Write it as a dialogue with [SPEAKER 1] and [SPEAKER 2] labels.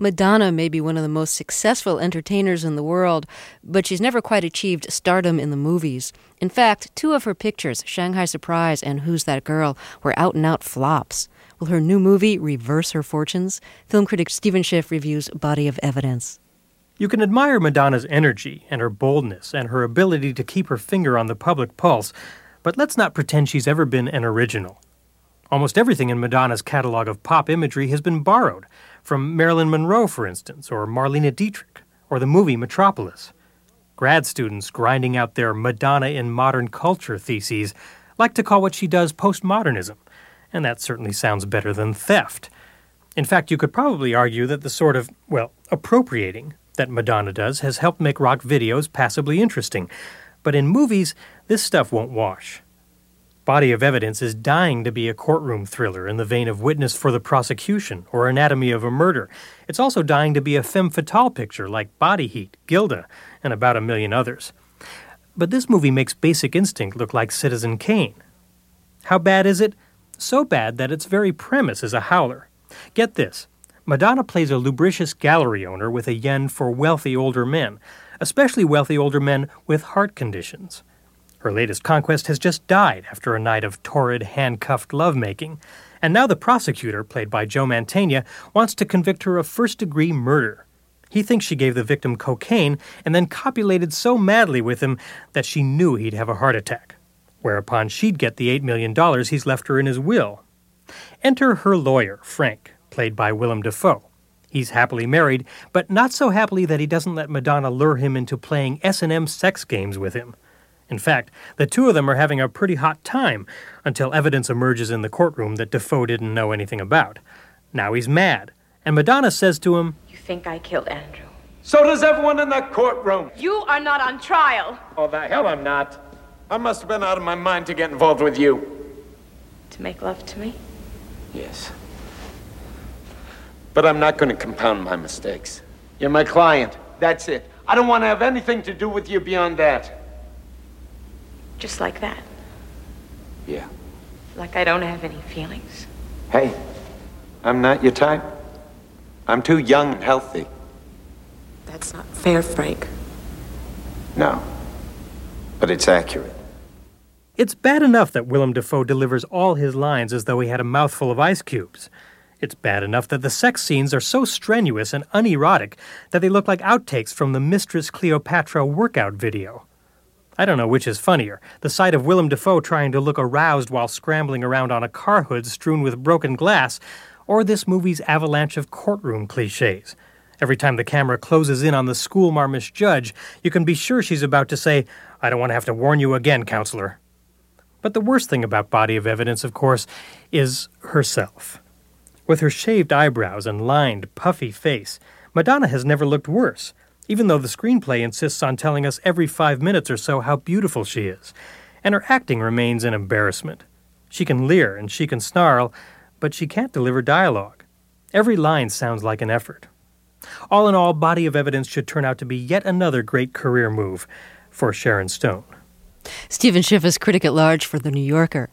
[SPEAKER 1] Madonna may be one of the most successful entertainers in the world, but she's never quite achieved stardom in the movies. In fact, two of her pictures, Shanghai Surprise and Who's That Girl, were out-and-out flops. Will her new movie reverse her fortunes? Film critic Stephen Schiff reviews Body of Evidence.
[SPEAKER 2] You can admire Madonna's energy and her boldness and her ability to keep her finger on the public pulse, but let's not pretend she's ever been an original. Almost everything in Madonna's catalog of pop imagery has been borrowed, from Marilyn Monroe, for instance, or Marlene Dietrich, or the movie Metropolis. Grad students grinding out their Madonna in modern culture theses like to call what she does postmodernism, and that certainly sounds better than theft. In fact, you could probably argue that the sort of, appropriating that Madonna does has helped make rock videos passably interesting. But in movies, this stuff won't wash. Body of Evidence is dying to be a courtroom thriller in the vein of Witness for the Prosecution or Anatomy of a Murder. It's also dying to be a femme fatale picture like Body Heat, Gilda, and about a million others. But this movie makes Basic Instinct look like Citizen Kane. How bad is it? So bad that its very premise is a howler. Get this. Madonna plays a lubricious gallery owner with a yen for wealthy older men, especially wealthy older men with heart conditions. Her latest conquest has just died after a night of torrid, handcuffed lovemaking, and now the prosecutor, played by Joe Mantegna, wants to convict her of first-degree murder. He thinks she gave the victim cocaine and then copulated so madly with him that she knew he'd have a heart attack, whereupon she'd get the $8 million he's left her in his will. Enter her lawyer, Frank, played by Willem Dafoe. He's happily married, but not so happily that he doesn't let Madonna lure him into playing S&M sex games with him. In fact, the two of them are having a pretty hot time until evidence emerges in the courtroom that Dafoe didn't know anything about. Now he's mad, and Madonna says to him,
[SPEAKER 3] "You think I killed Andrew?"
[SPEAKER 4] So does everyone in the courtroom.
[SPEAKER 3] You are not on trial.
[SPEAKER 4] Oh, the hell I'm not. I must have been out of my mind to get involved with you.
[SPEAKER 3] To make love to me?
[SPEAKER 4] Yes. But I'm not going to compound my mistakes. You're my client. That's it. I don't want to have anything to do with you beyond that.
[SPEAKER 3] Just like that?
[SPEAKER 4] Yeah.
[SPEAKER 3] Like I don't have any feelings?
[SPEAKER 4] Hey, I'm not your type. I'm too young and healthy.
[SPEAKER 3] That's not fair, Frank.
[SPEAKER 4] No. But it's accurate.
[SPEAKER 2] It's bad enough that Willem Dafoe delivers all his lines as though he had a mouthful of ice cubes. It's bad enough that the sex scenes are so strenuous and unerotic that they look like outtakes from the Mistress Cleopatra workout video. I don't know which is funnier, the sight of Willem Dafoe trying to look aroused while scrambling around on a car hood strewn with broken glass, or this movie's avalanche of courtroom cliches. Every time the camera closes in on the schoolmarmish judge, you can be sure she's about to say, "I don't want to have to warn you again, counselor." But the worst thing about Body of Evidence, of course, is herself. With her shaved eyebrows and lined, puffy face, Madonna has never looked worse, even though the screenplay insists on telling us every 5 minutes or so how beautiful she is. And her acting remains an embarrassment. She can leer and she can snarl, but she can't deliver dialogue. Every line sounds like an effort. All in all, Body of Evidence should turn out to be yet another great career move for Sharon Stone.
[SPEAKER 1] Stephen Schiff is critic at large for The New Yorker.